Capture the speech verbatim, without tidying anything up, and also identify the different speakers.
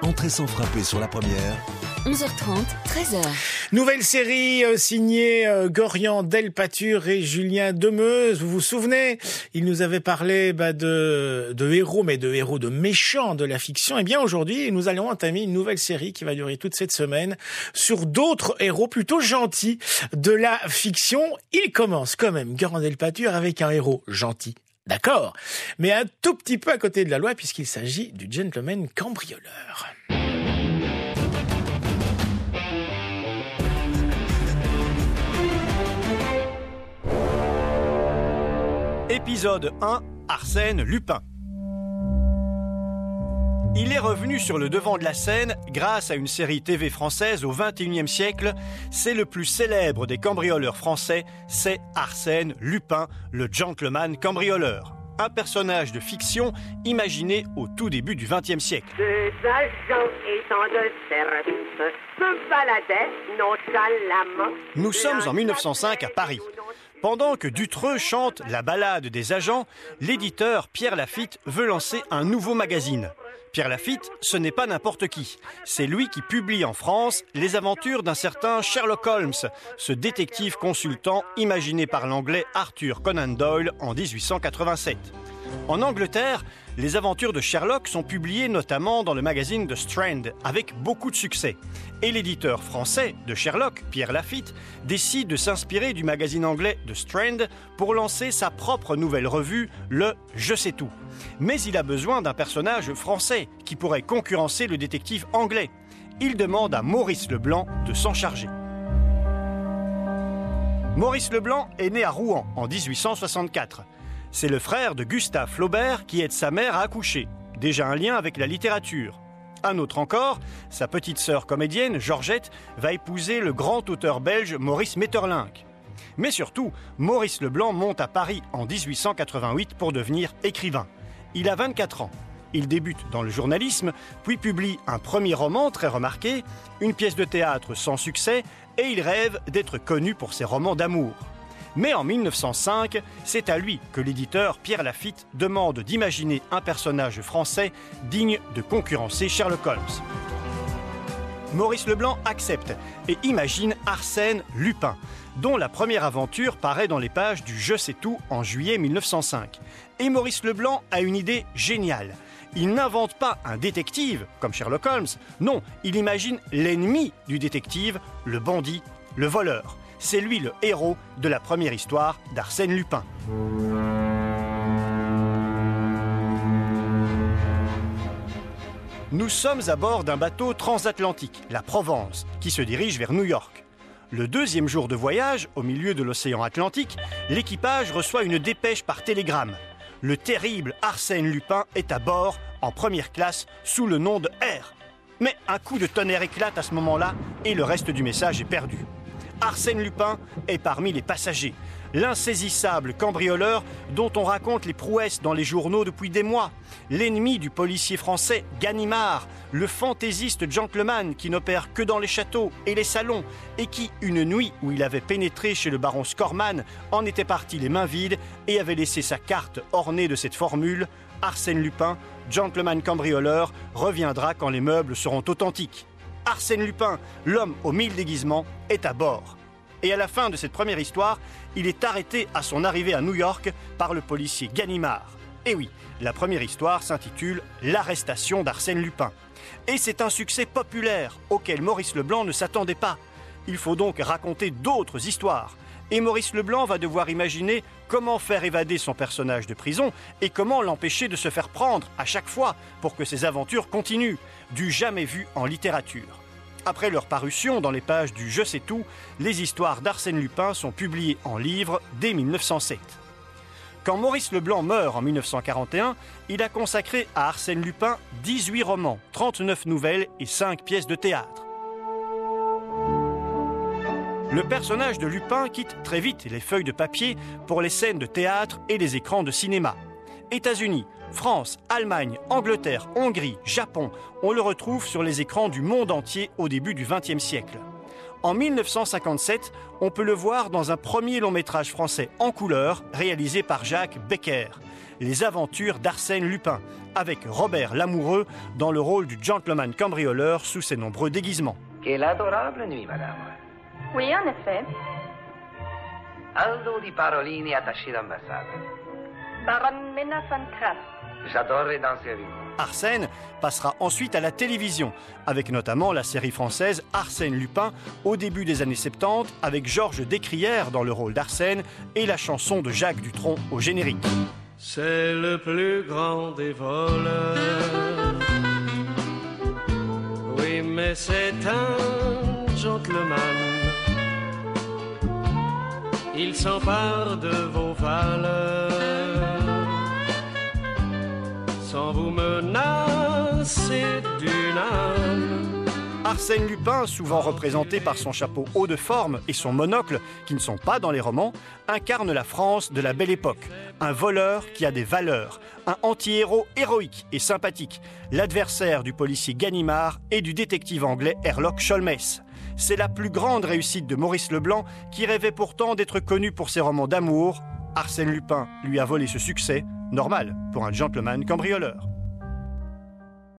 Speaker 1: Entrée sans frapper sur la première.
Speaker 2: onze heures trente, treize heures.
Speaker 3: Nouvelle série euh, signée euh, Gorian Delpature et Julien Demeuse. Vous vous souvenez, il nous avait parlé bah, de, de héros, mais de héros de méchants de la fiction. Et bien aujourd'hui, nous allons entamer une nouvelle série qui va durer toute cette semaine sur d'autres héros plutôt gentils de la fiction. Il commence quand même, Gorian Delpature, avec un héros gentil. D'accord, mais un tout petit peu à côté de la loi puisqu'il s'agit du gentleman cambrioleur.
Speaker 4: Épisode un, Arsène Lupin. Il est revenu sur le devant de la scène grâce à une série T V française au vingt et unième siècle. C'est le plus célèbre des cambrioleurs français, c'est Arsène Lupin, le gentleman cambrioleur. Un personnage de fiction imaginé au tout début du vingtième siècle.
Speaker 5: Deux agents étant de service se baladaient nonchalamment.
Speaker 4: Nous sommes en mille neuf cent cinq à Paris. Pendant que Dutreux chante la ballade des agents, l'éditeur Pierre Lafitte veut lancer un nouveau magazine. Pierre Lafitte, ce n'est pas n'importe qui. C'est lui qui publie en France les aventures d'un certain Sherlock Holmes, ce détective consultant imaginé par l'anglais Arthur Conan Doyle en dix-huit cent quatre-vingt-sept. En Angleterre, les aventures de Sherlock sont publiées notamment dans le magazine The Strand, avec beaucoup de succès. Et l'éditeur français de Sherlock, Pierre Lafitte, décide de s'inspirer du magazine anglais The Strand pour lancer sa propre nouvelle revue, le Je sais tout. Mais il a besoin d'un personnage français qui pourrait concurrencer le détective anglais. Il demande à Maurice Leblanc de s'en charger. Maurice Leblanc est né à Rouen en dix-huit cent soixante-quatre. C'est le frère de Gustave Flaubert qui aide sa mère à accoucher. Déjà un lien avec la littérature. Un autre encore, sa petite sœur comédienne, Georgette, va épouser le grand auteur belge Maurice Maeterlinck. Mais surtout, Maurice Leblanc monte à Paris en dix-huit cent quatre-vingt-huit pour devenir écrivain. Il a vingt-quatre ans. Il débute dans le journalisme, puis publie un premier roman très remarqué, une pièce de théâtre sans succès, et il rêve d'être connu pour ses romans d'amour. Mais en mille neuf cent cinq, c'est à lui que l'éditeur Pierre Lafitte demande d'imaginer un personnage français digne de concurrencer Sherlock Holmes. Maurice Leblanc accepte et imagine Arsène Lupin, dont la première aventure paraît dans les pages du Je sais tout en juillet mille neuf cent cinq. Et Maurice Leblanc a une idée géniale. Il n'invente pas un détective comme Sherlock Holmes, non, il imagine l'ennemi du détective, le bandit, le voleur. C'est lui le héros de la première histoire d'Arsène Lupin. Nous sommes à bord d'un bateau transatlantique, la Provence, qui se dirige vers New York. Le deuxième jour de voyage, au milieu de l'océan Atlantique, l'équipage reçoit une dépêche par télégramme. Le terrible Arsène Lupin est à bord, en première classe, sous le nom de R. Mais un coup de tonnerre éclate à ce moment-là et le reste du message est perdu. Arsène Lupin est parmi les passagers, l'insaisissable cambrioleur dont on raconte les prouesses dans les journaux depuis des mois, l'ennemi du policier français Ganimard, le fantaisiste gentleman qui n'opère que dans les châteaux et les salons et qui, une nuit où il avait pénétré chez le baron Scorman, en était parti les mains vides et avait laissé sa carte ornée de cette formule « Arsène Lupin, gentleman cambrioleur, reviendra quand les meubles seront authentiques ». Arsène Lupin, l'homme aux mille déguisements, est à bord. Et à la fin de cette première histoire, il est arrêté à son arrivée à New York par le policier Ganimard. Et oui, la première histoire s'intitule « L'arrestation d'Arsène Lupin ». Et c'est un succès populaire auquel Maurice Leblanc ne s'attendait pas. Il faut donc raconter d'autres histoires. Et Maurice Leblanc va devoir imaginer comment faire évader son personnage de prison et comment l'empêcher de se faire prendre à chaque fois pour que ses aventures continuent, du jamais vu en littérature. Après leur parution dans les pages du Je sais tout, les histoires d'Arsène Lupin sont publiées en livre dès mille neuf cent sept. Quand Maurice Leblanc meurt en mille neuf cent quarante et un, il a consacré à Arsène Lupin dix-huit romans, trente-neuf nouvelles et cinq pièces de théâtre. Le personnage de Lupin quitte très vite les feuilles de papier pour les scènes de théâtre et les écrans de cinéma. États-Unis, France, Allemagne, Angleterre, Hongrie, Japon, on le retrouve sur les écrans du monde entier au début du vingtième siècle. En mille neuf cent cinquante-sept, on peut le voir dans un premier long métrage français en couleur réalisé par Jacques Becker, Les aventures d'Arsène Lupin, avec Robert Lamoureux dans le rôle du gentleman cambrioleur sous ses nombreux déguisements.
Speaker 6: Quelle adorable nuit, madame.
Speaker 7: Oui, en effet.
Speaker 6: Aldo di Parolini, attaché d'ambassade.
Speaker 7: Baronne Mena van Kraft.
Speaker 6: J'adorerais danser avec vous.
Speaker 4: Arsène passera ensuite à la télévision, avec notamment la série française Arsène Lupin au début des années soixante-dix, avec Georges Descrières dans le rôle d'Arsène et la chanson de Jacques Dutronc au générique.
Speaker 8: C'est le plus grand des voleurs. Oui, mais c'est un gentleman. Il s'empare de vos valeurs sans vous menacer d'une âme.
Speaker 4: Arsène Lupin, souvent représenté par son chapeau haut de forme et son monocle, qui ne sont pas dans les romans, incarne la France de la Belle Époque. Un voleur qui a des valeurs, un anti-héros héroïque et sympathique, l'adversaire du policier Ganimard et du détective anglais Sherlock Holmes. C'est la plus grande réussite de Maurice Leblanc, qui rêvait pourtant d'être connu pour ses romans d'amour. Arsène Lupin lui a volé ce succès, normal pour un gentleman cambrioleur.